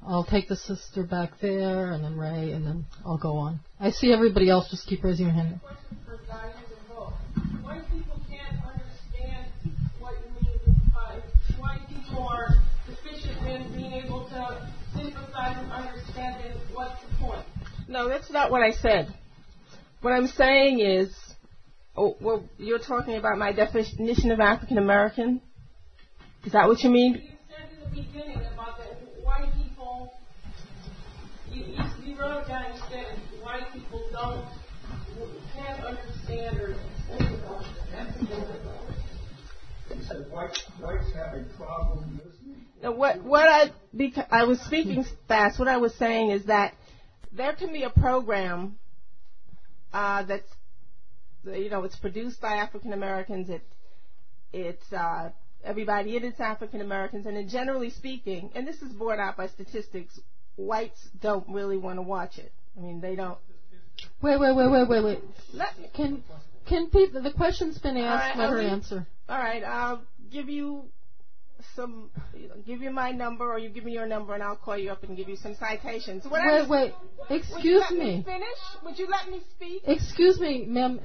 I'll take the sister back there, and then Ray, and then I'll go on. I see everybody else. Just keep raising your hand. Question for Diane and Bo. White people can't understand what you mean by white people are deficient in being able to sympathize and understanding what's the point. No, that's not what I said. What I'm saying is, well, you're talking about my definition of African American. Is that what you mean? You said in the beginning about the white people. You wrote down and said white people can't understand or think about it. You said whites have a problem listening. Now, I was speaking fast. What I was saying is that there can be a program that's, it's produced by African Americans. It's everybody in it's African Americans, and generally speaking, and this is borne out by statistics, whites don't really want to watch it. I mean, they don't. Wait. Can people? The question's been asked. Let her answer. All right. I'll give you my number, or you give me your number, and I'll call you up and give you some citations. Wait. Excuse me. Would you let me speak? Excuse me, ma'am.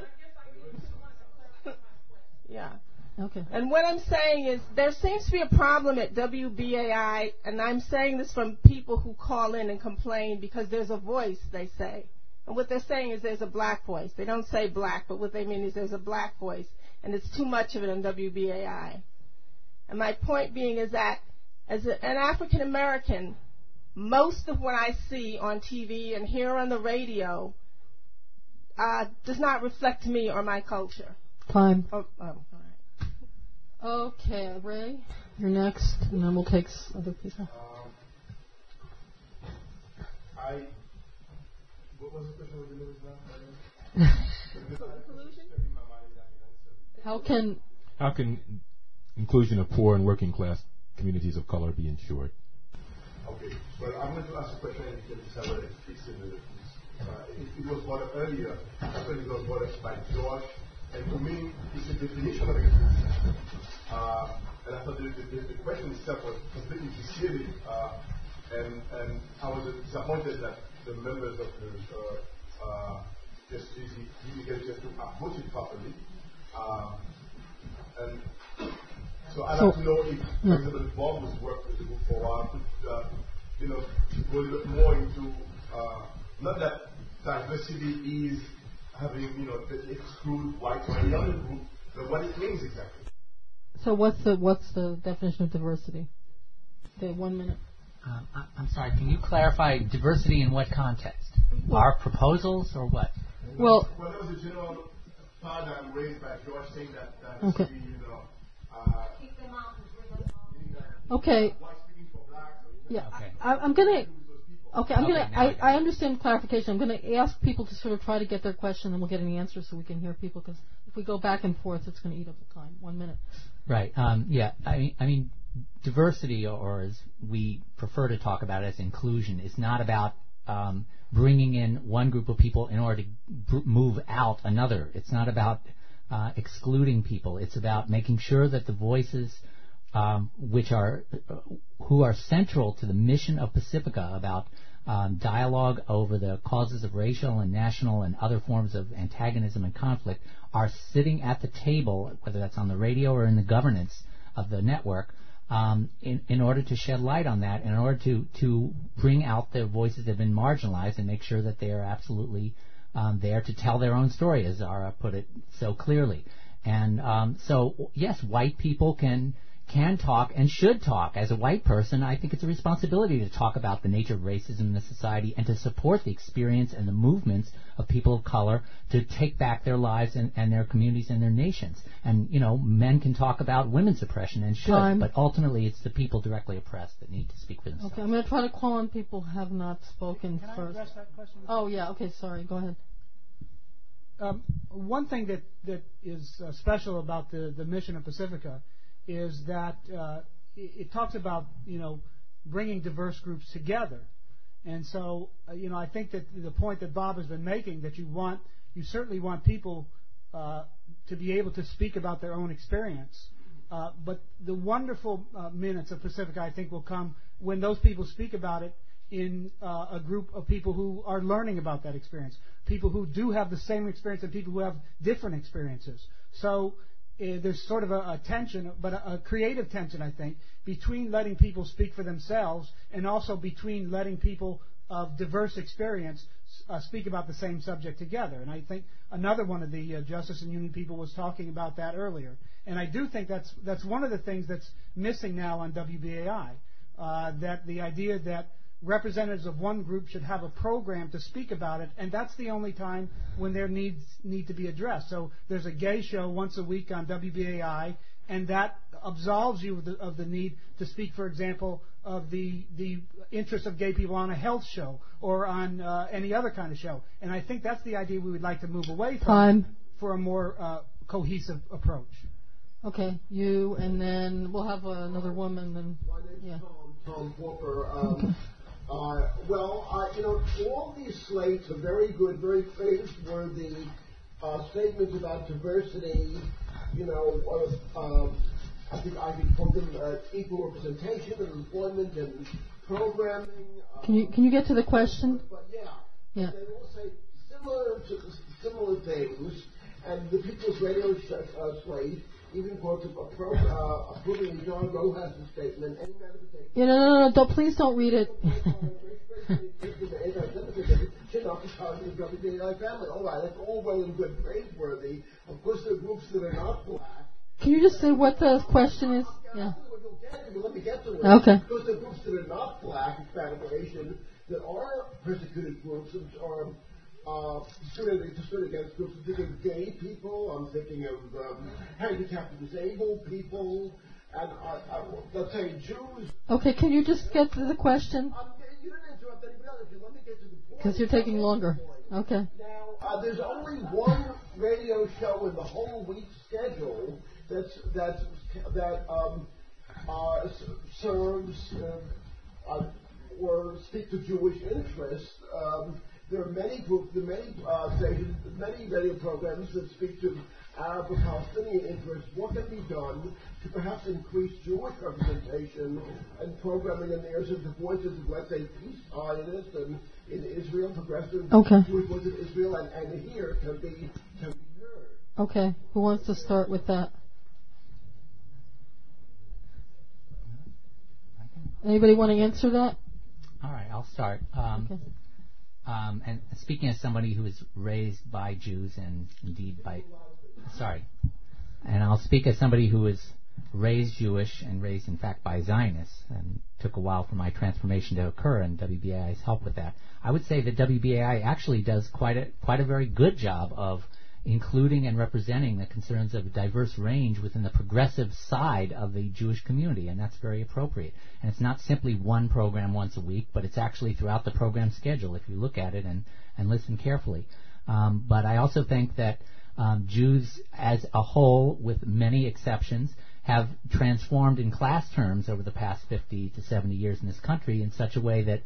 Yeah. Okay. And what I'm saying is there seems to be a problem at WBAI, and I'm saying this from people who call in and complain because there's a voice, they say. And what they're saying is there's a black voice. They don't say black, but what they mean is there's a black voice, and it's too much of it on WBAI. And my point being is that as an African American, most of what I see on TV and hear on the radio does not reflect me or my culture. Time. All right. Okay, Ray, you're next, and then we'll take other people. What was the question with the news now? How can inclusion of poor and working class communities of color be ensured? Okay, well, I'm going to ask a question and you can decide whether it fits in with it. It was brought up earlier, actually it was brought up by George, and to me, it's a definition of inclusion. And I thought the question itself was completely deceiving, and I was disappointed that the members of the just didn't get a chance to approach it properly. And so I'd like to know if, for example, Bob was working with the group for a while, could go a little bit more into not that diversity is having to exclude whites or any other group, but what it means exactly. So what's the definition of diversity? Okay, 1 minute. I'm sorry, can you clarify diversity in what context? Our proposals or what? Well, there was a general paradigm raised by George saying that diversity, okay. Yeah, okay. I understand clarification. I'm going to ask people to sort of try to get their question, and we'll get an answer so we can hear people, because if we go back and forth, it's going to eat up the time. 1 minute. Right. I mean, diversity, or as we prefer to talk about it as inclusion, is not about bringing in one group of people in order to move out another. It's not about excluding people. It's about making sure that the voices who are central to the mission of Pacifica about dialogue over the causes of racial and national and other forms of antagonism and conflict are sitting at the table, whether that's on the radio or in the governance of the network, in order to shed light on that, in order to bring out the voices that have been marginalized and make sure that they are absolutely there to tell their own story, as Zara put it so clearly. And so, yes, white people can talk and should talk. As a white person, I think it's a responsibility to talk about the nature of racism in the society and to support the experience and the movements of people of color to take back their lives and their communities and their nations. And, men can talk about women's oppression and should, but ultimately it's the people directly oppressed that need to speak for themselves. Okay, I'm going to try to call on people who have not spoken Can first. I address that question? Oh, yeah, okay, sorry, go ahead. One thing that is special about the mission of Pacifica is that it talks about bringing diverse groups together, and so I think that the point that Bob has been making, that you certainly want people to be able to speak about their own experience, But the wonderful minutes of Pacifica, I think, will come when those people speak about it in a group of people who are learning about that experience, people who do have the same experience and people who have different experiences. So there's sort of a tension, but a creative tension, I think, between letting people speak for themselves and also between letting people of diverse experience speak about the same subject together. And I think another one of the Justice and Union people was talking about that earlier. And I do think that's one of the things that's missing now on WBAI, that the idea that representatives of one group should have a program to speak about it, and that's the only time when their needs need to be addressed. So there's a gay show once a week on WBAI, and that absolves you of the need to speak, for example, of the interest of gay people on a health show or on any other kind of show. And I think that's the idea we would like to move away from for a more cohesive approach. Okay, you, and then we'll have another woman. And my name's Tom Walker. All these slates are very good, very praiseworthy statements about diversity. I think I could call them equal representation and employment and programming. Can you get to the question? But yeah. Yeah. They all say similar things, and the People's Radio slate even quotes approving John Rojas' statement. Any manifestation. Yeah, no, please don't read it. Should not be charged with WBAI family. All right, that's all well and good, praiseworthy. Of course, there are groups that are not black. Can you just say what the question is? Yeah. Let me get to it. Okay. Because there are groups that are not black, Hispanic or Asian, that are persecuted groups, which are stood against groups. I'm thinking of gay people. I'm thinking of handicapped and disabled people. And let's say Jews. Okay, can you just get to the question? You didn't interrupt anybody else. Let me get to the point. Because you're taking longer. Okay. Now, there's only one radio show in the whole week schedule that serves or speaks to Jewish interests. There are many groups, stations, many radio programs that speak to Arab or Palestinian interests. What can be done to perhaps increase Jewish representation and programming in the areas of the voices of, let's say, peace pianists and in Israel, progressive Jewish voices of Israel, and here can be heard. Okay, who wants to start with that? Anybody want to answer that? All right, I'll start. Okay. And speaking as somebody who was raised by Jews and indeed and I'll speak as somebody who was raised Jewish and raised, in fact, by Zionists, and took a while for my transformation to occur, and WBAI's help with that. I would say that WBAI actually does quite a very good job of including and representing the concerns of a diverse range within the progressive side of the Jewish community, and that's very appropriate. And it's not simply one program once a week, but it's actually throughout the program schedule if you look at it and listen carefully. But I also think that Jews as a whole, with many exceptions, have transformed in class terms over the past 50 to 70 years in this country in such a way that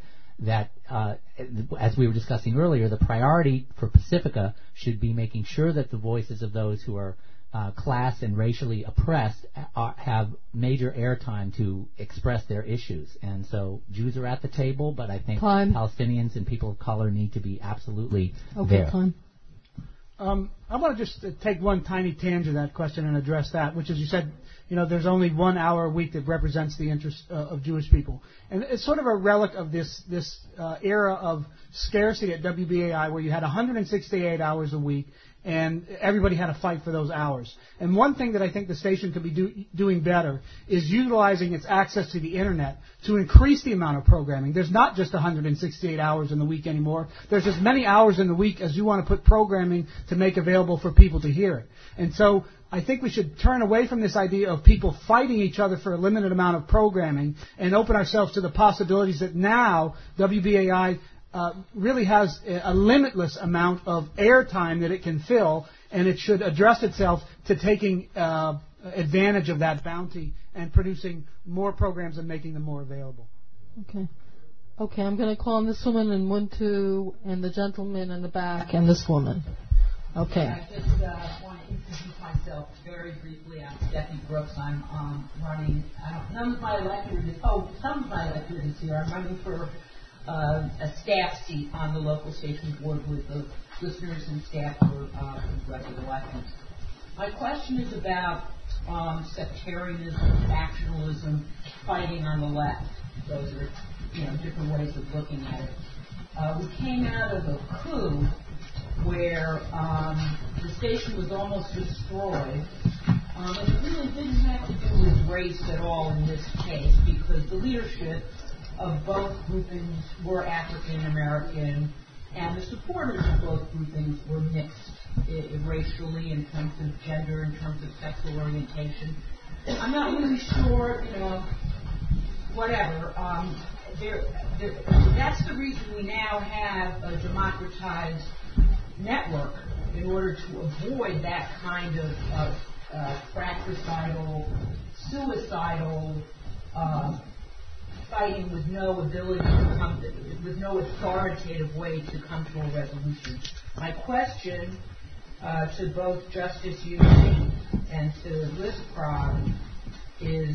as we were discussing earlier, the priority for Pacifica should be making sure that the voices of those who are class and racially oppressed have major airtime to express their issues. And so Jews are at the table, but I think Palestinians and people of color need to be absolutely there. I want to just take one tiny tangent of that question and address that, which is, you said, there's only 1 hour a week that represents the interests of Jewish people. And it's sort of a relic of this era of scarcity at WBAI, where you had 168 hours a week, and everybody had to fight for those hours. And one thing that I think the station could be doing better is utilizing its access to the Internet to increase the amount of programming. There's not just 168 hours in the week anymore. There's as many hours in the week as you want to put programming to make available for people to hear it. And so I think we should turn away from this idea of people fighting each other for a limited amount of programming and open ourselves to the possibilities that now WBAI really has a limitless amount of airtime that it can fill, and it should address itself to taking advantage of that bounty and producing more programs and making them more available. Okay, I'm going to call on this woman and and the gentleman in the back and this woman. Okay. I just want introduce myself very briefly. I'm Stephanie Brooks. I'm running, none of my elected is, some of my elected is here. I'm running for a staff seat on the local station board with the listeners and staff for progressive elections. My question is about sectarianism, factionalism, fighting on the left. Those are, different ways of looking at it. We came out of a coup where the station was almost destroyed. And it really didn't have to do with race at all in this case, because the leadership of both groupings were African American, and the supporters of both groupings were mixed racially, in terms of gender, in terms of sexual orientation. I'm not really sure, whatever. That's the reason we now have a democratized network, in order to avoid that kind of fratricidal, suicidal fighting with no ability to come with no authoritative way to come to a resolution. My question to both Justice Eubank and to Liz Prague is,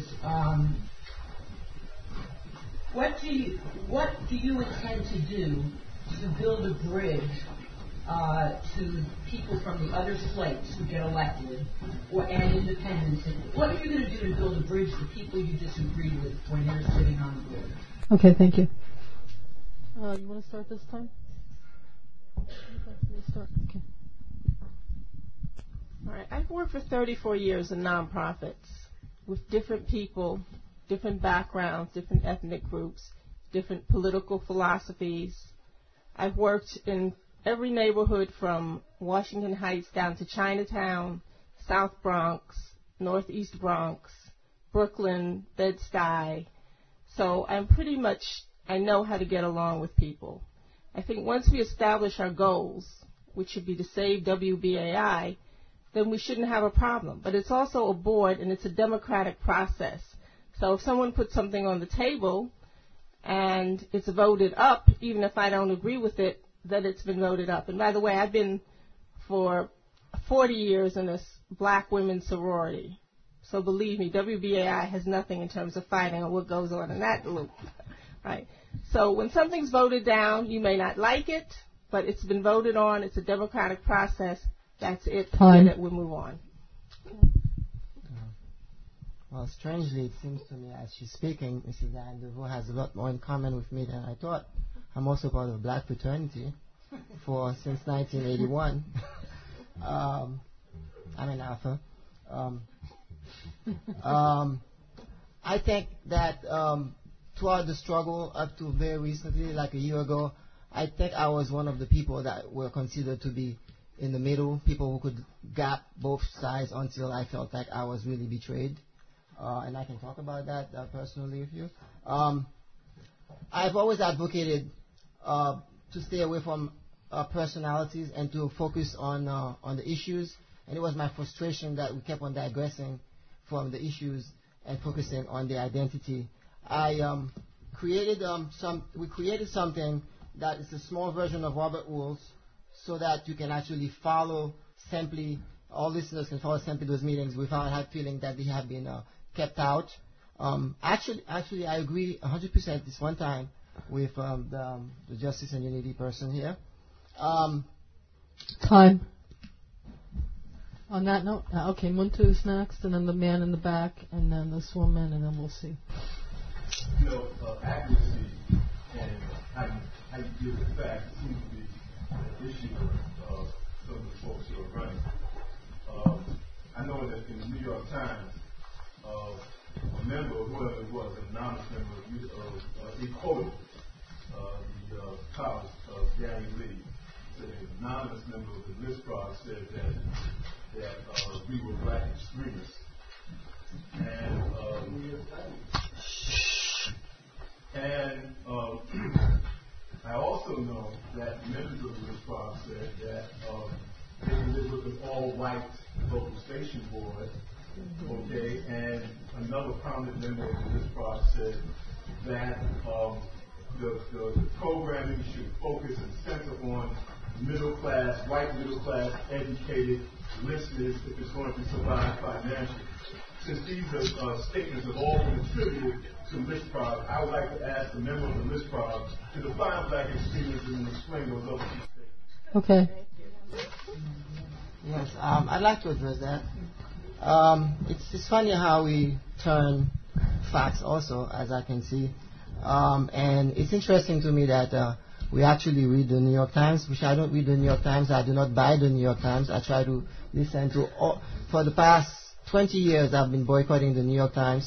what do you intend to do to build a bridge to people from the other slates who get elected, and independents? What are you going to do to build a bridge to people you disagree with when you're sitting on the board? Okay, thank you. You want to start this time? Start. Okay. All right. I've worked for 34 years in nonprofits with different people, different backgrounds, different ethnic groups, different political philosophies. I've worked in every neighborhood from Washington Heights down to Chinatown, South Bronx, Northeast Bronx, Brooklyn, Bed-Stuy. So I know how to get along with people. I think once we establish our goals, which should be to save WBAI, then we shouldn't have a problem. But it's also a board, and it's a democratic process. So if someone puts something on the table and it's voted up, even if I don't agree with it, that it's been voted up. And by the way, I've been for 40 years in this black women's sorority. So believe me, WBAI has nothing in terms of fighting on what goes on in that loop. Right? So when something's voted down, you may not like it, but it's been voted on. It's a democratic process. That's it. That we'll move on. Well, strangely, it seems to me as she's speaking, Mrs. Diane DeVoe has a lot more in common with me than I thought. I'm also part of a black fraternity since 1981. I'm an alpha. I think that throughout the struggle up to very recently, like a year ago, I think I was one of the people that were considered to be in the middle, people who could gap both sides until I felt like I was really betrayed. And I can talk about that personally with you. I've always advocated to stay away from personalities and to focus on the issues. And it was my frustration that we kept on digressing from the issues and focusing on the identity. We created something that is a small version of Robert Rules, so that you can actually follow simply, all listeners can follow simply those meetings without feeling that they have been kept out. Actually, I agree 100% this one time with the Justice and Unity person here. Time. On that note, okay, Muntu next, and then the man in the back, and then this woman, and then we'll see. Accuracy and how you deal with facts seems to be an issue of some of the folks who are running. I know that in the New York Times, a member, whoever it was, an anonymous member, he quoted the college of Gary Lee. Said an anonymous member of the Liz Prague said that we were black extremists. And I also know that members of the Liz Prague said that they can live with an all-white local station board. Okay, and another prominent member of the Liz Prague said that the programming should focus and center on middle class, white middle class, educated listeners if it's going to survive financially. Since these statements have all been attributed to LISPROG, I would like to ask the member of the LISPROG to define black extremism and explain those other two statements. Okay. Yes, I'd like to address that. It's funny how we turn facts also, as I can see. And it's interesting to me that we actually read the New York Times, which I don't read the New York Times. I do not buy the New York Times. I try to listen to all. For the past 20 years, I've been boycotting the New York Times.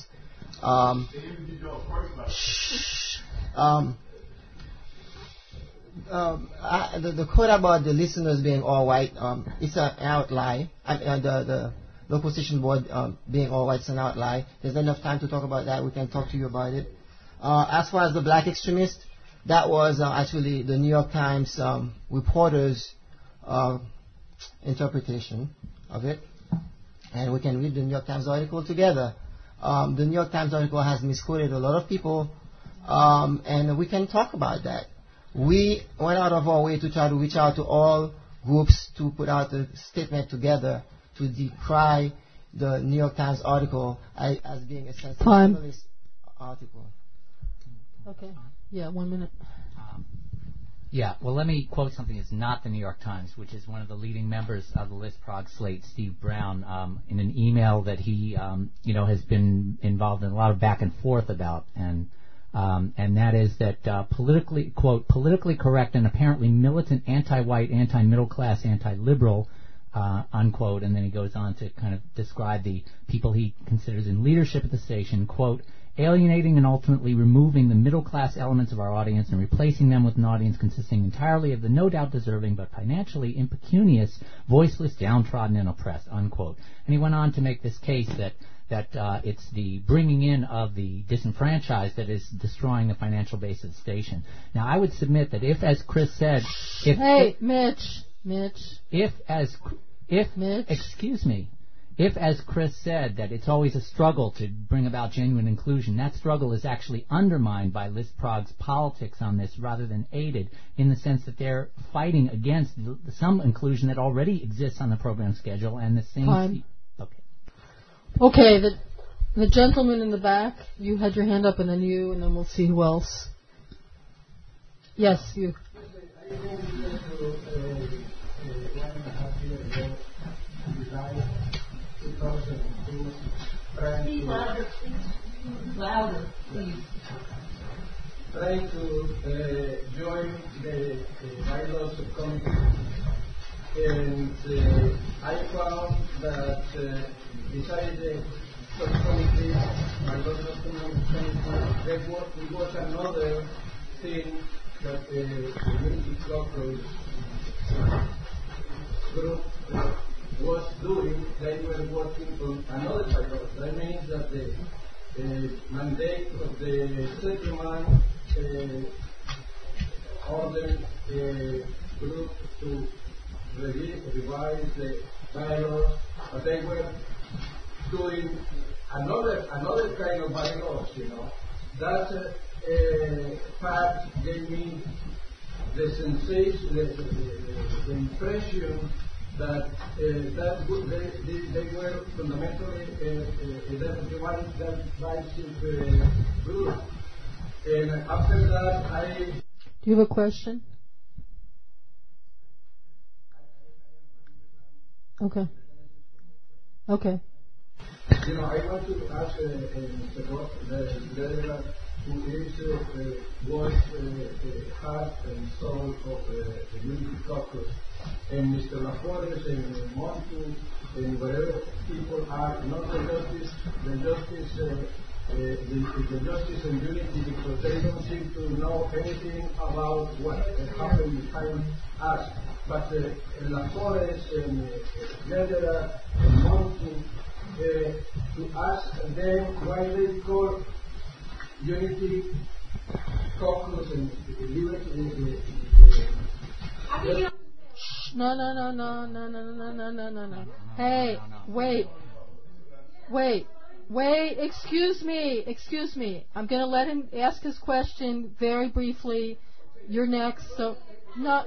The quote about the listeners being all white, it's an outlie. The opposition board being all white is an outlie. There's not enough time to talk about that. We can talk to you about it. As far as the black extremist, that was actually the New York Times reporter's interpretation of it. And we can read the New York Times article together. The New York Times article has misquoted a lot of people, and we can talk about that. We went out of our way to try to reach out to all groups to put out a statement together to decry the New York Times article as being a sensationalist article. Okay. Yeah, 1 minute. Well, let me quote something that's not the New York Times, which is one of the leading members of the LISPROG slate, Steve Brown, in an email that he, has been involved in a lot of back and forth about, and that is that politically correct and apparently militant anti-white, anti-middle class, anti-liberal, unquote, and then he goes on to kind of describe the people he considers in leadership at the station, quote, alienating and ultimately removing the middle-class elements of our audience and replacing them with an audience consisting entirely of the no doubt deserving but financially impecunious, voiceless, downtrodden, and oppressed, unquote. And he went on to make this case that it's the bringing in of the disenfranchised that is destroying the financial base of the station. Now, I would submit that if, as Chris said... Mitch. If, as Chris said, that it's always a struggle to bring about genuine inclusion, that struggle is actually undermined by LISPROG's politics on this rather than aided, in the sense that they're fighting against some inclusion that already exists on the program schedule and the same... Time. Okay, the gentleman in the back, you had your hand up, and then you, and then we'll see who else. Yes, you. I think to 1.5 years ago, July 2002, trying to join the bylaws committee, and I found that beside the subcommittee, bylaws committee, there was another thing that the Unity Caucus group was doing. They were working on another bylaw. That means that the mandate of the settlement ordered the group to revise the bylaws, but they were doing another kind of bylaws, That fact gave me the sensation, the impression that they were fundamentally identified that divisive group. And after that, Do you have a question? Okay. I want to ask Mr. Roth, who was heart and soul of the Unity Caucus, and Mr. LaForest and Montu and whatever people are, not the justice and unity, because they don't seem to know anything about what happened behind us. But LaForest and Lederer and Montu, to ask them why they call Unity Caucus and Liberty. No. Hey, wait. Excuse me. I'm going to let him ask his question very briefly. You're next. So, No.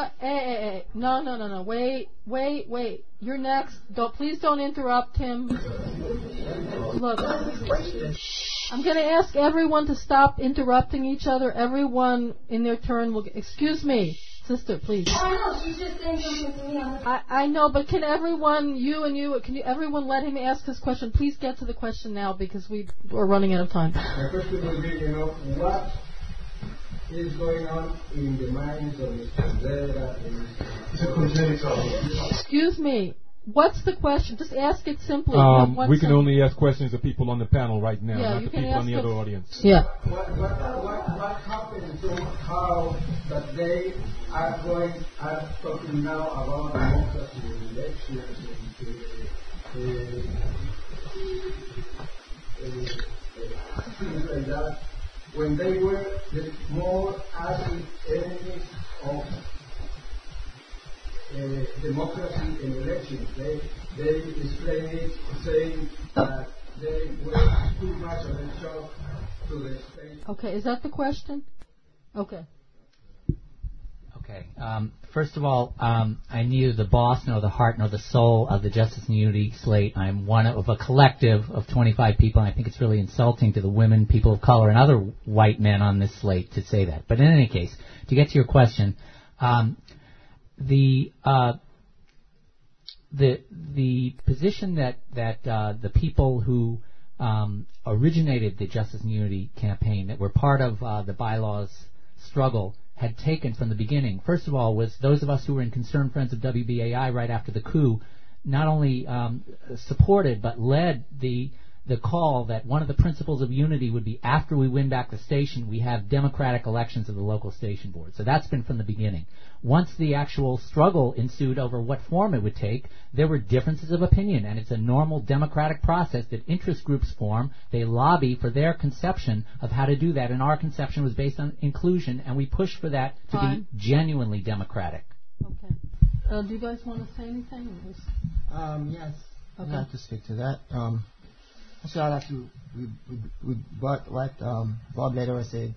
Wait. You're next. Please don't interrupt him. Look, I'm going to ask everyone to stop interrupting each other. Everyone in their turn will. Excuse me, sister, please. Oh, I know. She's just saying something to me. I know, but can everyone, everyone let him ask his question? Please get to the question now because we are running out of time. My question will be, what is going on in the minds of Mr. Zera and Excuse me. What's the question? Just ask it simply. We can only ask questions of people on the panel right now, Yeah, not you the can people ask in the it- other audience. Yeah. What happened to how that they are talking now about democracy and elections and things like that, when they were the more active enemies of democracy and elections. They explain it saying that they were too much of a shock to the state. Okay, is that the question? Okay. Okay. First of all, I'm neither the boss nor the heart nor the soul of the Justice and Unity slate. I'm one of a collective of 25 people, and I think it's really insulting to the women, people of color, and other white men on this slate to say that. But in any case, to get to your question, the position that the people who originated the Justice and Unity campaign, that were part of the bylaws struggle, had taken from the beginning, first of all, was those of us who were in Concerned Friends of WBAI right after the coup, not only supported but led the call that one of the principles of unity would be, after we win back the station, we have democratic elections of the local station board. So that's been from the beginning. Once the actual struggle ensued over what form it would take, there were differences of opinion, and it's a normal democratic process that interest groups form. They lobby for their conception of how to do that, and our conception was based on inclusion, and we pushed for that to be genuinely democratic. Okay. Do you guys want to say anything? Yes. Okay. I'd like to speak to that. Actually, I'd like to rebut what Bob Lederer said.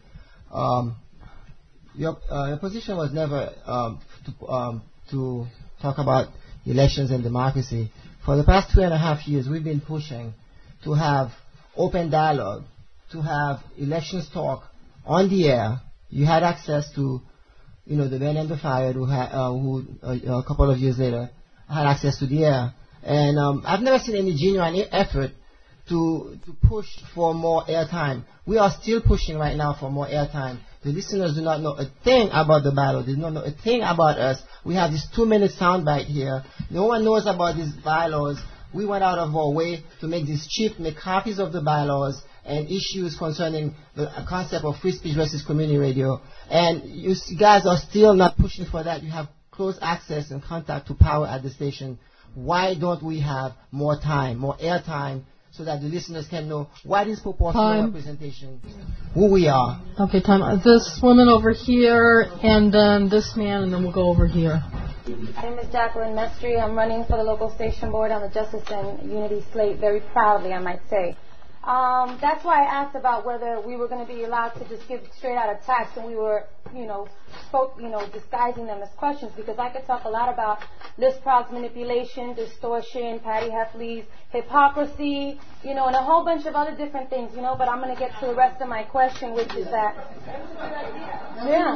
Your position was never to talk about elections and democracy. For the past 2.5 years, we've been pushing to have open dialogue, to have elections talk on the air. You had access to, the men and the fired who a couple of years later had access to the air. And I've never seen any genuine effort to push for more airtime. We are still pushing right now for more airtime. The listeners do not know a thing about the bylaws. They do not know a thing about us. We have this 2-minute soundbite here. No one knows about these bylaws. We went out of our way to make this cheap, make copies of the bylaws and issues concerning the concept of free speech versus community radio. And you guys are still not pushing for that. You have close access and contact to power at the station. Why don't we have more time, more airtime, so that the listeners can know what is proportional representation, who we are? Okay, time. This woman over here, and then this man, and then we'll go over here. My name is Jacqueline Mestry. I'm running for the local station board on the Justice and Unity slate, very proudly, I might say. That's why I asked about whether we were going to be allowed to just give straight out attacks, and we were, disguising them as questions, because I could talk a lot about list price manipulation, distortion, Patty Heffley's hypocrisy, and a whole bunch of other different things, but I'm going to get to the rest of my question, which is that... Yeah.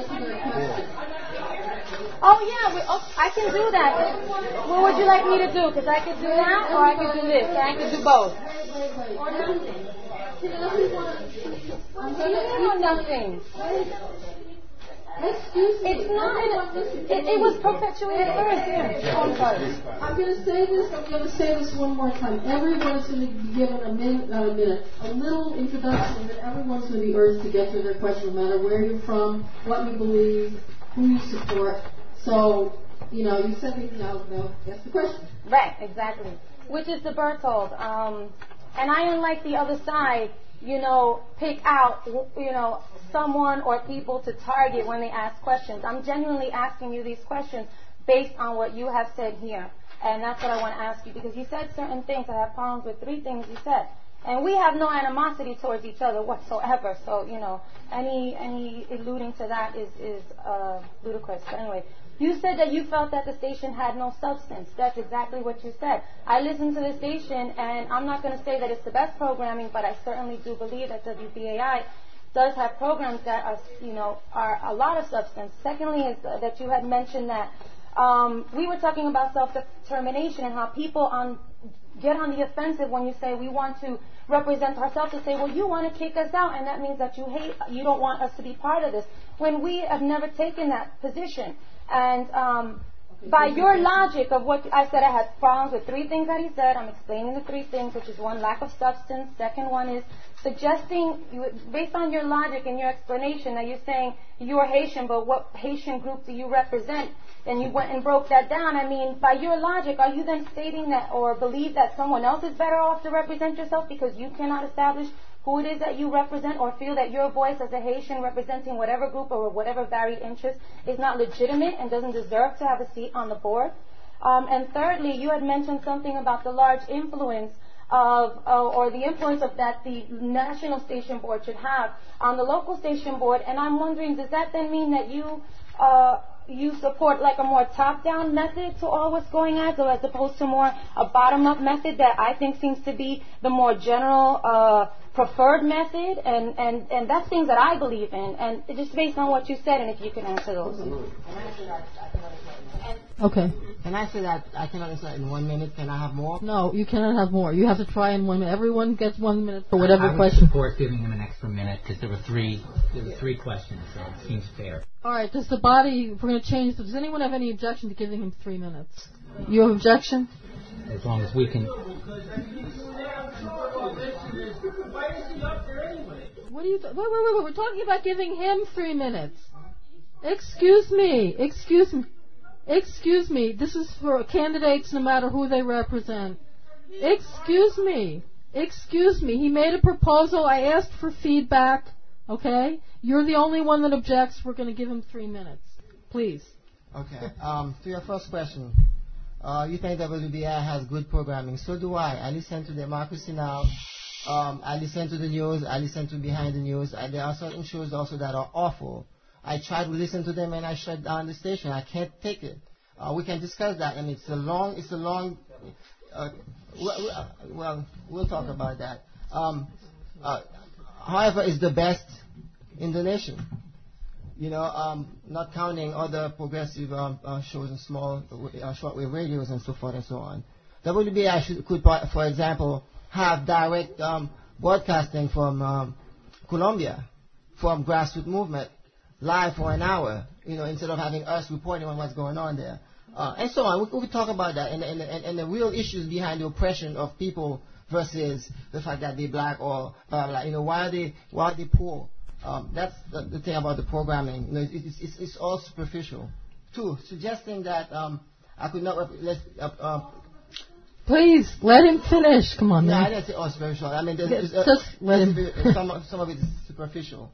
I can do that. What would you like me to do? Because I could do that, or I could do this. I could do both. Or nothing. It's not. It was perpetuated first. I'm going to say this one more time. Everyone is going to be given a little introduction, and then everyone's going to be urged to get to their question, no matter where you're from, what you believe, who you support. So, you said things now, that's the question. Right, exactly. Which is the Berthold. And I, unlike the other side, pick out, someone or people to target when they ask questions. I'm genuinely asking you these questions based on what you have said here. And that's what I want to ask you, because you said certain things. I have problems with 3 things you said. And we have no animosity towards each other whatsoever. So, any alluding to that is ludicrous. But anyway, you said that you felt that the station had no substance. That's exactly what you said. I listened to the station, and I'm not going to say that it's the best programming, but I certainly do believe that WBAI does have programs that are a lot of substance. Secondly, is that you had mentioned that we were talking about self-determination and how people get on the offensive when you say we want to represent ourselves, to say, well, you want to kick us out, and that means that you don't want us to be part of this, when we have never taken that position. And by your logic of what I said, I had problems with 3 things that he said. I'm explaining the 3 things, which is 1, lack of substance. Second one is suggesting, based on your logic and your explanation, that you're saying you are Haitian, but what Haitian group do you represent? And you went and broke that down. I mean, by your logic, are you then stating that or believe that someone else is better off to represent yourself because you cannot establish who it is that you represent, or feel that your voice as a Haitian representing whatever group or whatever varied interest is not legitimate and doesn't deserve to have a seat on the board? And thirdly, you had mentioned something about the large influence or the influence of that the national station board should have on the local station board. And I'm wondering, does that then mean that you support like a more top-down method to all what's going on, so as opposed to more a bottom-up method that I think seems to be the more general preferred method, and that's things that I believe in, and just based on what you said, and if you can answer those. Okay. Can I say that I cannot answer that in 1 minute? Can I have more? No, you cannot have more. You have to try in 1 minute. Everyone gets 1 minute for whatever question. I would support giving him an extra minute because there were three questions, so it seems fair. All right. Does the body? We're going to change. Does anyone have any objection to giving him 3 minutes? You have objection? As long as we can. What are you? Wait. We're talking about giving him 3 minutes. Excuse me. This is for candidates, no matter who they represent. Excuse me. He made a proposal. I asked for feedback. Okay? You're the only one that objects. We're going to give him 3 minutes. Please. Okay. To your first question, you think WBI has good programming. So do I. I listen to Democracy Now! I listen to the news. I listen to Behind the News. There are certain shows also that are awful. I try to listen to them and I shut down the station. I can't take it. We can discuss that, and it's a long. We'll talk about that. However, it's the best in the nation. Not counting other progressive shows and small shortwave radios and so forth and so on. WBI could, for example, have direct broadcasting from Colombia, from grassroots movement, live for an hour, instead of having us reporting on what's going on there. And so on. We could talk about that and the real issues behind the oppression of people versus the fact that they're black or blah, blah, blah. Why are they poor? That's the thing about the programming. It's all superficial. 2, suggesting that I could not please let him finish. Come on, man. I didn't say all superficial. I mean, just let him. Some of it is superficial.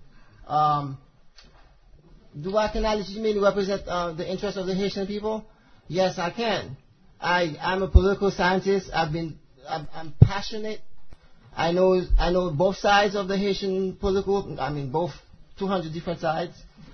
Do I can I legitimately represent the interests of the Haitian people? Yes, I can. I'm a political scientist. I'm passionate. I know both sides of the Haitian political. I mean, both 200 different sides.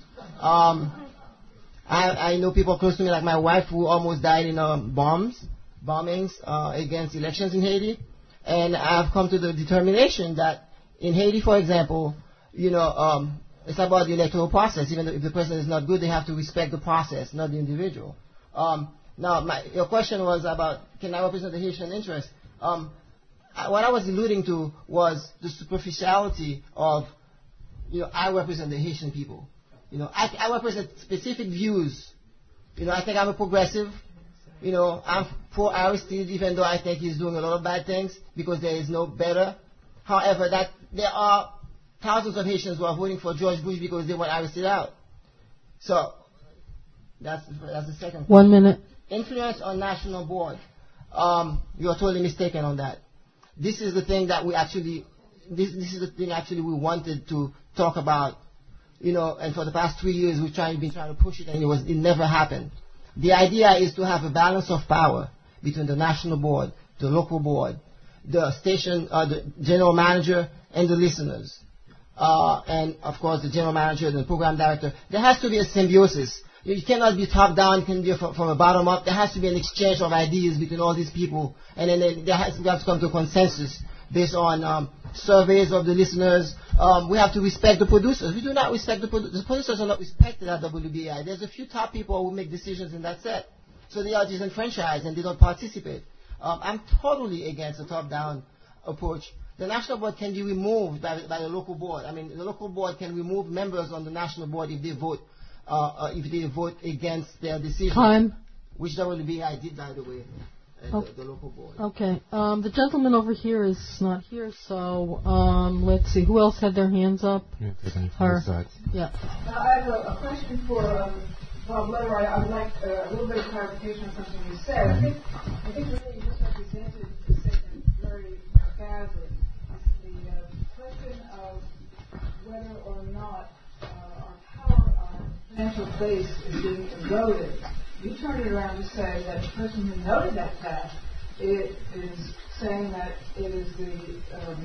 I know people close to me, like my wife, who almost died in bombings against elections in Haiti, and I've come to the determination that in Haiti, for example, it's about the electoral process. Even if the president is not good, they have to respect the process, not the individual. Now, your question was about, can I represent the Haitian interest? What I was alluding to was the superficiality of, I represent the Haitian people. I represent specific views. I think I'm a progressive. I'm for Aristide, even though I think he's doing a lot of bad things because there is no better. However, that there are thousands of Haitians who are voting for George Bush because they want Aristide out. So that's the second. 1 minute. Influence on national board. You are totally mistaken on that. This is the thing that we actually we wanted to talk about. And for the past 3 years we've been trying to push it, and it never happened. The idea is to have a balance of power between the national board, the local board. the station, the general manager, and the listeners. And, of course, the general manager and the program director. There has to be a symbiosis. You cannot be top-down. It can be from a bottom-up. There has to be an exchange of ideas between all these people. And then we have to come to a consensus based on surveys of the listeners. We have to respect the producers. We do not respect the producers. The producers are not respected at WBAI. There's a few top people who make decisions, and that's it. So they are disenfranchised, and they don't participate. I'm totally against a top-down approach. The national board can be removed by the local board. I mean, the local board can remove members on the national board if they vote against their decision. Time. Which WBAI did, by the way, the local board. Okay. The gentleman over here is not here, so let's see. Who else had their hands up? Her. Yeah. I have a question for Bob Letter. I would like a little bit of clarification on something you said. I think really you misrepresented the statement very badly. The question of whether or not our financial base is being eroded. You turned it around to say that the person who noted that fact is saying that it is the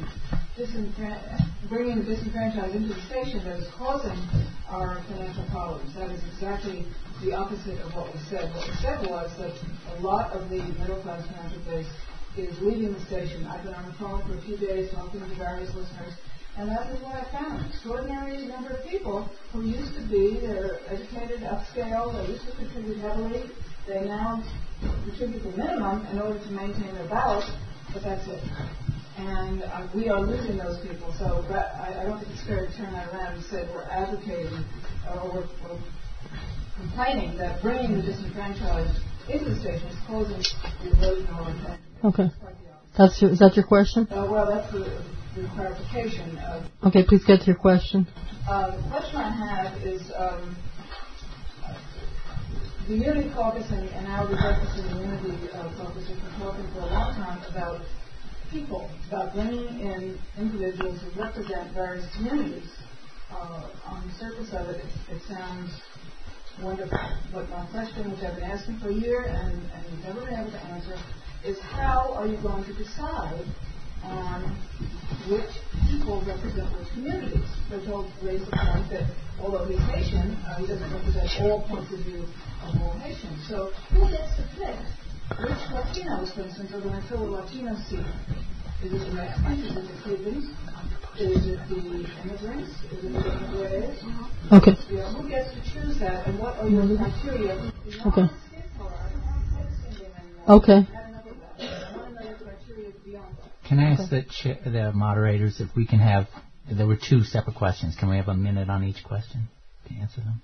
bringing the disenfranchised into the station that is causing our financial problems. That is exactly the opposite of what we said. What we said was that a lot of the middle-class financial base is leaving the station. I've been on the phone for a few days talking to various listeners, and that is what I found. An extraordinary number of people who used to be, they're educated, upscale, they used to contribute heavily. They now contribute the minimum in order to maintain their balance, but that's it. And we are losing those people. So I don't think it's fair to turn that around and say we're advocating or we're complaining that bringing the disenfranchised into the station is causing the erosion of our country. Okay. Is that your question? Well, that's the clarification. Okay, please get to your question. The question I have is the Unity Caucus and our breakfast in the Unity Caucus has been talking for a long time about people, about bringing in individuals who represent various communities. On the surface of it, it sounds wonderful. But my question, which I've been asking for a year and you've never been able to answer, is how are you going to decide on which people represent which communities? Bertold raised the point that although he's Haitian, he doesn't represent all points of view of all Haitians. So who gets to pick which Latinos, for instance, are going to fill the Latino seat? Is it the Mexicans? Is it the Cubans? Is it the immigrants? Is it the immigrants? Okay. Yeah, who gets to choose that, and what are your criteria? Okay. Okay. Can I ask the moderators if we can have, there were two separate questions, can we have a minute on each question to answer them?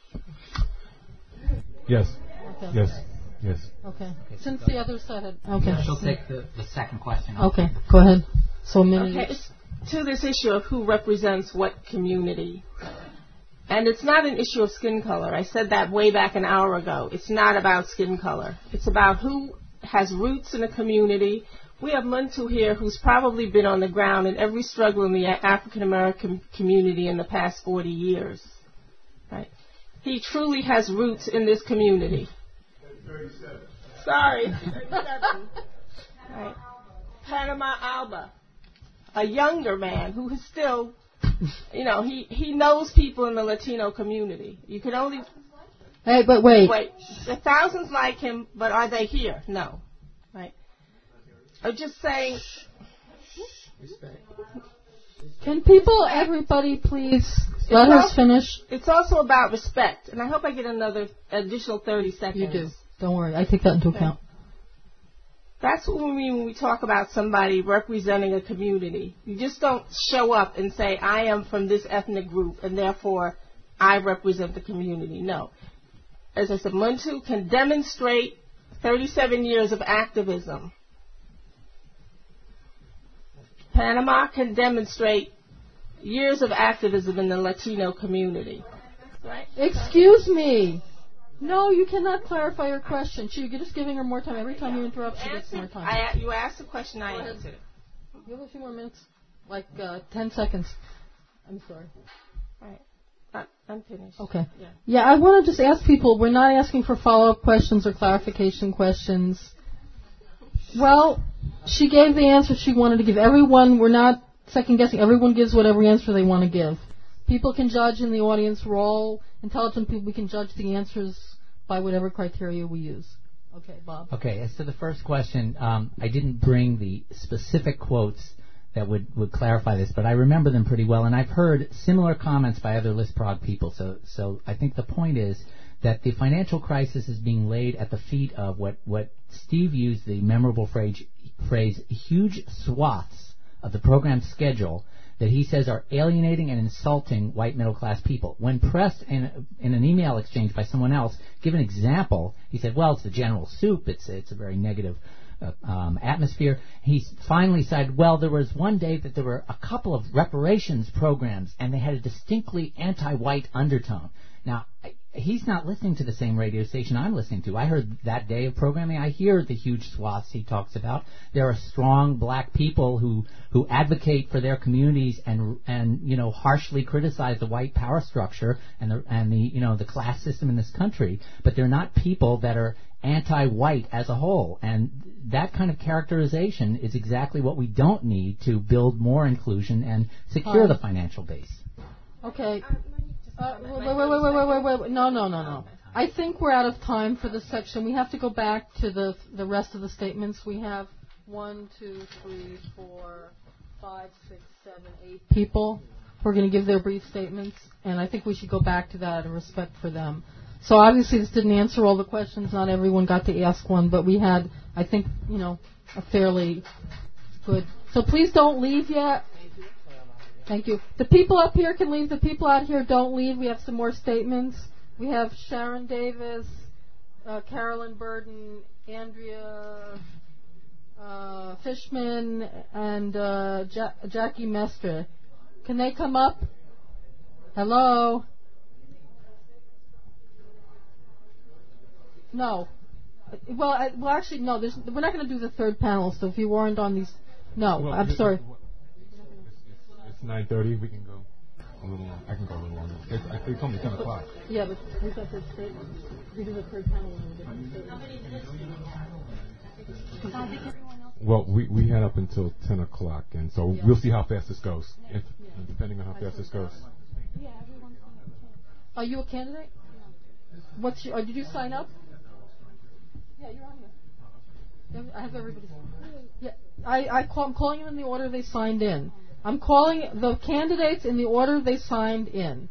Yes. Okay. Yes. Yes. Okay. Since the other side had... Okay. Yeah, she'll take the second question. Okay. Go ahead. So a minute. Okay. To this issue of who represents what community. And it's not an issue of skin color. I said that way back an hour ago. It's not about skin color. It's about who has roots in a community. We have Muntu here who's probably been on the ground in every struggle in the African American community in the past 40 years. Right? He truly has roots in this community. 37. Sorry. 37. Right. Panama Alba, a younger man who is still, he knows people in the Latino community. You can only... Hey, but wait. Wait. There are thousands like him, but are they here? No. Right. I'm just saying... Can people, everybody, please let us finish? It's also about respect, and I hope I get another additional 30 seconds. You do. Don't worry. I take that into account. That's what we mean when we talk about somebody representing a community. You just don't show up and say, I am from this ethnic group, and therefore I represent the community. No. As I said, Muntu can demonstrate 37 years of activism. Panama can demonstrate years of activism in the Latino community. Right? Excuse me. No, you cannot clarify your question. You're just giving her more time. Every time you interrupt, she gets more time. You asked the question, I answered it. You have a few more minutes, like 10 seconds. I'm sorry. All right. I'm finished. Okay. Yeah, I want to just ask people, we're not asking for follow-up questions or clarification questions. Well, She gave the answer she wanted to give. Everyone, we're not second guessing. Everyone gives whatever answer they want to give. People can judge in the audience. We're all intelligent people. We can judge the answers by whatever criteria we use. Okay, Bob. Okay, as to the first question, I didn't bring the specific quotes that would clarify this, but I remember them pretty well, and I've heard similar comments by other List-Prague people. So I think the point is that the financial crisis is being laid at the feet of what Steve used the memorable phrase huge swaths of the program schedule that he says are alienating and insulting white middle-class people. When pressed in an email exchange by someone else, give an example, he said, well, it's the general soup, it's a very negative atmosphere. He finally said, well, there was one day that there were a couple of reparations programs, and they had a distinctly anti-white undertone. Now, he's not listening to the same radio station I'm listening to. I heard that day of programming. I hear the huge swaths he talks about. There are strong black people who advocate for their communities and harshly criticize the white power structure and the class system in this country. But they're not people that are anti-white as a whole. And that kind of characterization is exactly what we don't need to build more inclusion and secure the financial base. Okay. Wait. No. I think we're out of time for this section. We have to go back to the rest of the statements. We have 1, 2, 3, 4, 5, 6, 7, 8 people who are going to give their brief statements, and I think we should go back to that out of respect for them. So obviously this didn't answer all the questions. Not everyone got to ask one, but we had, I think, a fairly good. So please don't leave yet. Thank you. The people up here can leave. The people out here don't leave. We have some more statements. We have Sharon Davis, Carolyn Burden, Andrea Fishman, and Jackie Mestre. Can they come up? Hello? No. Well, actually, no. We're not going to do the third panel, so if you weren't on these... No, well, I'm sorry. 9:30. We can go a little long. I can go a little longer. They told me 10 o'clock. Yeah, but we got the statement. We do the third panel in a different statement. How many minutes do we have? Well, we had up until 10 o'clock, and so we'll see how fast this goes. Depending on how fast this goes. Yeah, everyone's on. Are you a candidate? What's your? Did you sign up? Yeah, you're on here. I have everybody. Yeah, I'm calling them in the order they signed in. I'm calling the candidates in the order they signed in.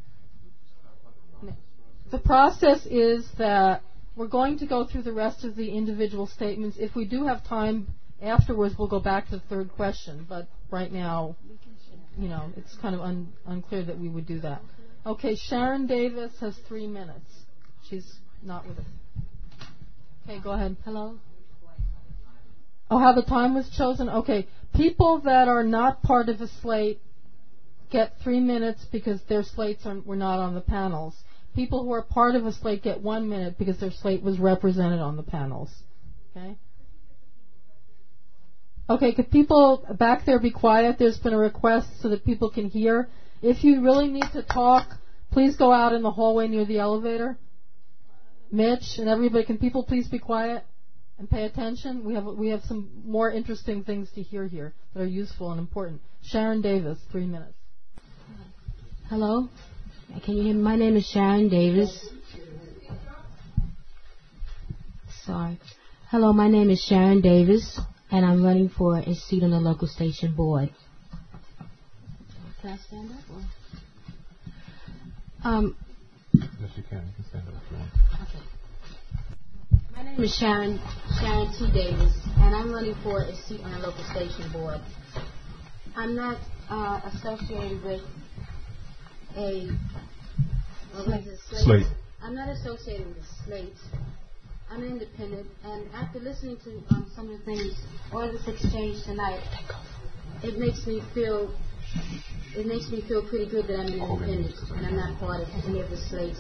The process is that we're going to go through the rest of the individual statements. If we do have time afterwards, we'll go back to the third question. But right now, it's kind of unclear that we would do that. Okay, Sharon Davis has 3 minutes. She's not with us. Okay, go ahead. Hello? Oh, how the time was chosen? Okay. People that are not part of a slate get 3 minutes because their slates were not on the panels. People who are part of a slate get 1 minute because their slate was represented on the panels. Okay? Okay, could people back there be quiet? There's been a request so that people can hear. If you really need to talk, please go out in the hallway near the elevator. Mitch and everybody, can people please be quiet and pay attention? We have some more interesting things to hear here that are useful and important. Sharon Davis, 3 minutes. Hello? Can you hear me? My name is Sharon Davis. Sorry. Hello, my name is Sharon Davis, and I'm running for a seat on the local station board. Can I stand up? Yes, you can. You can stand up if you want. Okay. My name is Sharon T. Davis, and I'm running for a seat on the local station board. I'm not associated with a slate. I'm not associated with a slate. I'm independent, and after listening to some of the things or this exchange tonight, it makes me feel pretty good that I'm an independent and I'm not part of any of the slates.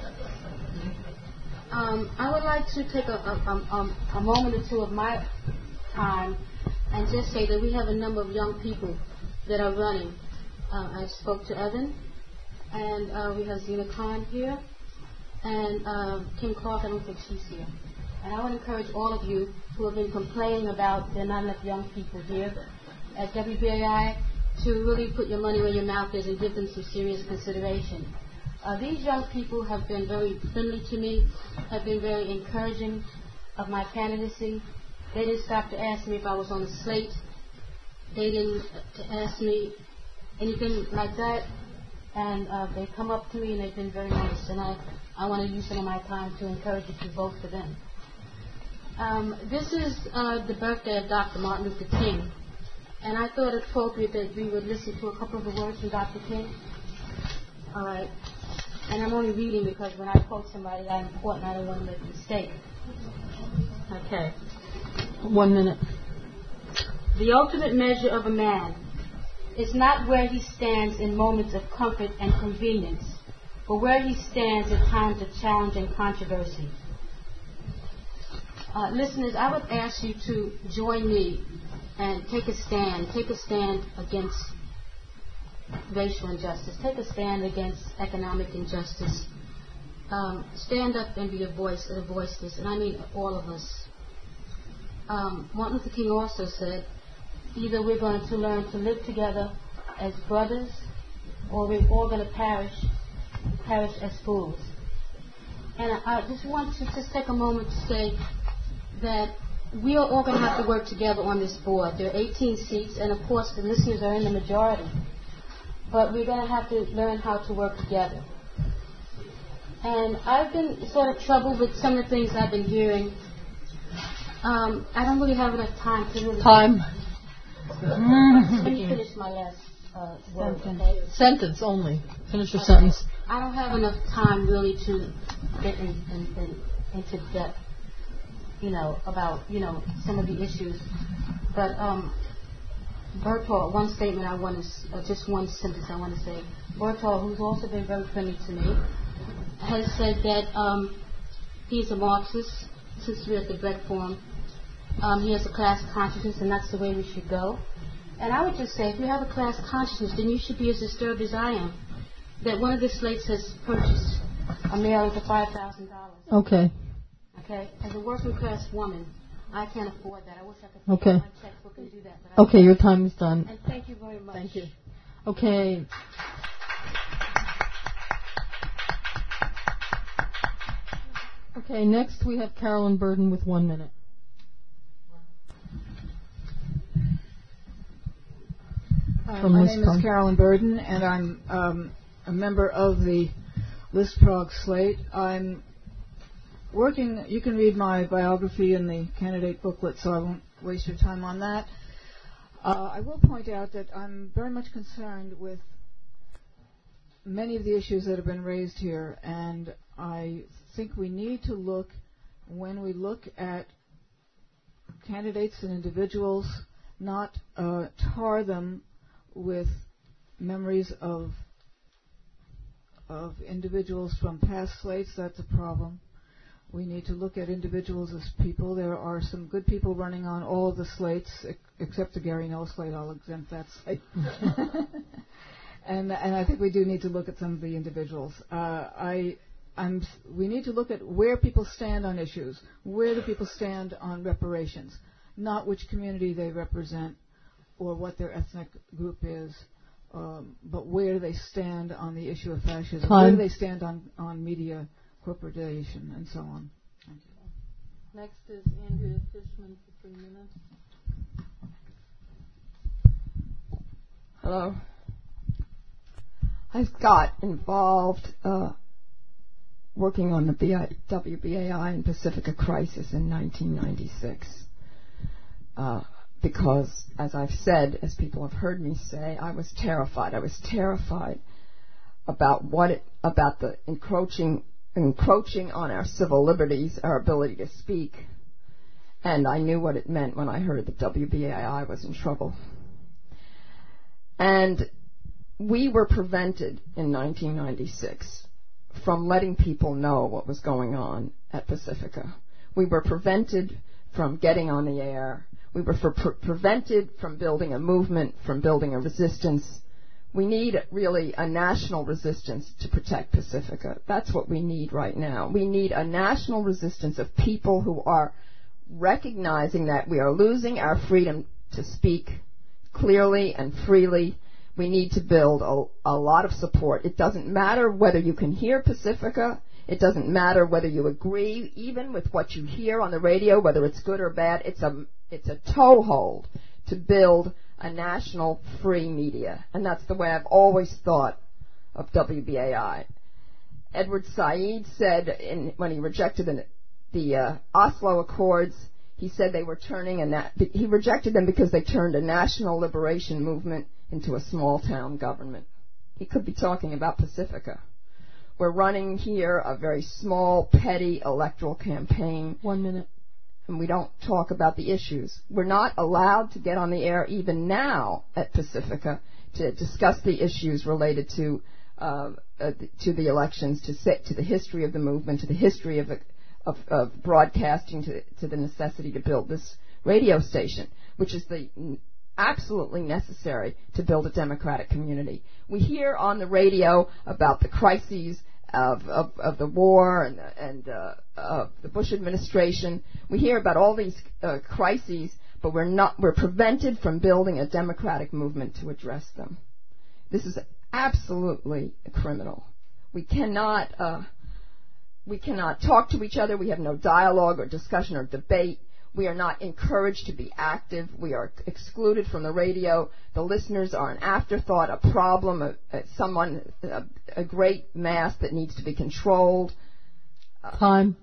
I would like to take a moment or two of my time and just say that we have a number of young people that are running. I spoke to Evan, and we have Zena Khan here, And Kim Clark, I don't think she's here. And I would encourage all of you who have been complaining about there are not enough young people here at WBAI to really put your money where your mouth is and give them some serious consideration. These young people have been very friendly to me, have been very encouraging of my candidacy. They didn't stop to ask me if I was on the slate. They didn't ask me anything like that. And they come up to me and they've been very nice. And I want to use some of my time to encourage you to vote for them. This is the birthday of Dr. Martin Luther King. And I thought it appropriate that we would listen to a couple of the words from Dr. King. All right. And I'm only reading because when I quote somebody, I'm important. I don't want to make a mistake. Okay. 1 minute. The ultimate measure of a man is not where he stands in moments of comfort and convenience, but where he stands at times of challenge and controversy. Listeners, I would ask you to join me and take a stand against racial injustice, take a stand against economic injustice. Stand up and be a voice of the voiceless, and I mean all of us. Martin Luther King also said, either we're going to learn to live together as brothers, or we're all going to perish as fools. And I just want to just take a moment to say that we are all going to have to work together on this board. There are 18 seats, and of course the listeners are in the majority. But we're going to have to learn how to work together. And I've been sort of troubled with some of the things I've been hearing. I don't really have enough time to really... Time. Let me finish my last word, okay? Sentence only. Finish your sentence. I don't have enough time really to get into depth, about, some of the issues. But Berthold, one statement I want to, just one sentence I want to say. Berthold, who's also been very friendly to me, has said that he's a Marxist, since we're at the Brecht Forum. He has a class consciousness, and that's the way we should go. And I would just say, if you have a class consciousness, then you should be as disturbed as I am that one of the slates has purchased a mail for $5,000. Okay. Okay? As a working class woman, I can't afford that. I wish I could Okay. take my checkbook and do that. But Okay, your time is done. And thank you very much. Thank you. Okay. Okay, next we have Carolyn Burden with 1 minute. My name is Carolyn Burden, and I'm a member of the List Prague slate. I'm working, you can read my biography in the candidate booklet, so I won't waste your time on that. I will point out that I'm very much concerned with many of the issues that have been raised here, and I think we need to look, when we look at candidates and individuals, not tar them with memories of individuals from past slates. That's a problem. We need to look at individuals as people. There are some good people running on all of the slates, except the Gary Null slate. I'll exempt that slate. And I think we do need to look at some of the individuals. We need to look at where people stand on issues. Where do people stand on reparations? Not which community they represent or what their ethnic group is, but where do they stand on the issue of fascism? Where do they stand on media corporatization and so on? Thank you. Next is Andrea Fishman for 3 minutes. Hello. I got involved working on the WBAI and Pacifica crisis in 1996 because, as I've said, as people have heard me say, I was terrified. I was terrified about the encroaching on our civil liberties, our ability to speak, and I knew what it meant when I heard that WBAI was in trouble. And we were prevented in 1996 from letting people know what was going on at Pacifica. We were prevented from getting on the air. We were prevented from building a movement, from building a resistance. We need really a national resistance to protect Pacifica. That's what we need right now. We need a national resistance of people who are recognizing that we are losing our freedom to speak clearly and freely. We need to build a lot of support. It doesn't matter whether you can hear Pacifica. It doesn't matter whether you agree even with what you hear on the radio, whether it's good or bad. It's a toehold to build a national free media. And that's the way I've always thought of WBAI. Edward Said said when he rejected the Oslo Accords, he said they were he rejected them because they turned a national liberation movement into a small-town government. He could be talking about Pacifica. We're running here a very small, petty electoral campaign. 1 minute. And we don't talk about the issues. We're not allowed to get on the air even now at Pacifica to discuss the issues related to the elections, to the history of the movement, to the history of broadcasting, to the necessity to build this radio station, which is absolutely necessary to build a democratic community. We hear on the radio about the crises of the war and of the Bush administration. We hear about all these crises, but we're prevented from building a democratic movement to address them. This is absolutely criminal. We cannot talk to each other. We have no dialogue or discussion or debate. We are not encouraged to be active. We are excluded from the radio. The listeners are an afterthought, a problem, a great mass that needs to be controlled. Time.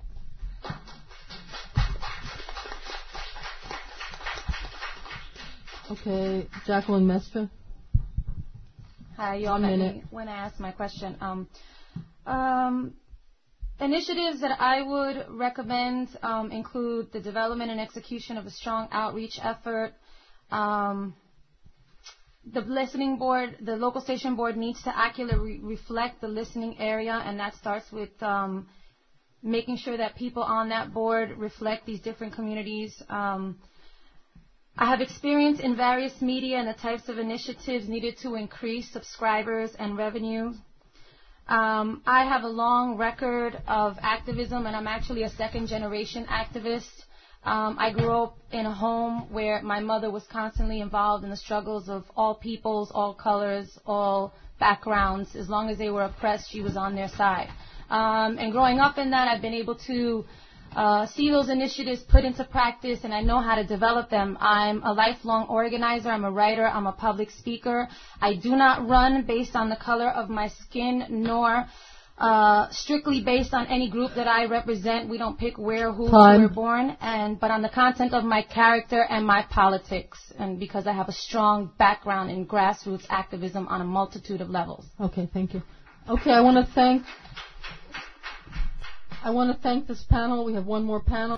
Okay, Jacqueline Mestre. Hi, you all met me when I asked my question. Initiatives that I would recommend include the development and execution of a strong outreach effort. The listening board, the local station board needs to accurately reflect the listening area, and that starts with making sure that people on that board reflect these different communities. I have experience in various media and the types of initiatives needed to increase subscribers and revenue. I have a long record of activism, and I'm actually a second-generation activist. I grew up in a home where my mother was constantly involved in the struggles of all peoples, all colors, all backgrounds. As long as they were oppressed, she was on their side. And growing up in that, I've been able to see those initiatives put into practice, and I know how to develop them. I'm a lifelong organizer. I'm a writer. I'm a public speaker. I do not run based on the color of my skin, nor strictly based on any group that I represent. We don't pick where, who we were born, but on the content of my character and my politics, and because I have a strong background in grassroots activism on a multitude of levels. Okay, thank you. Okay, I want to thank this panel. We have one more panel.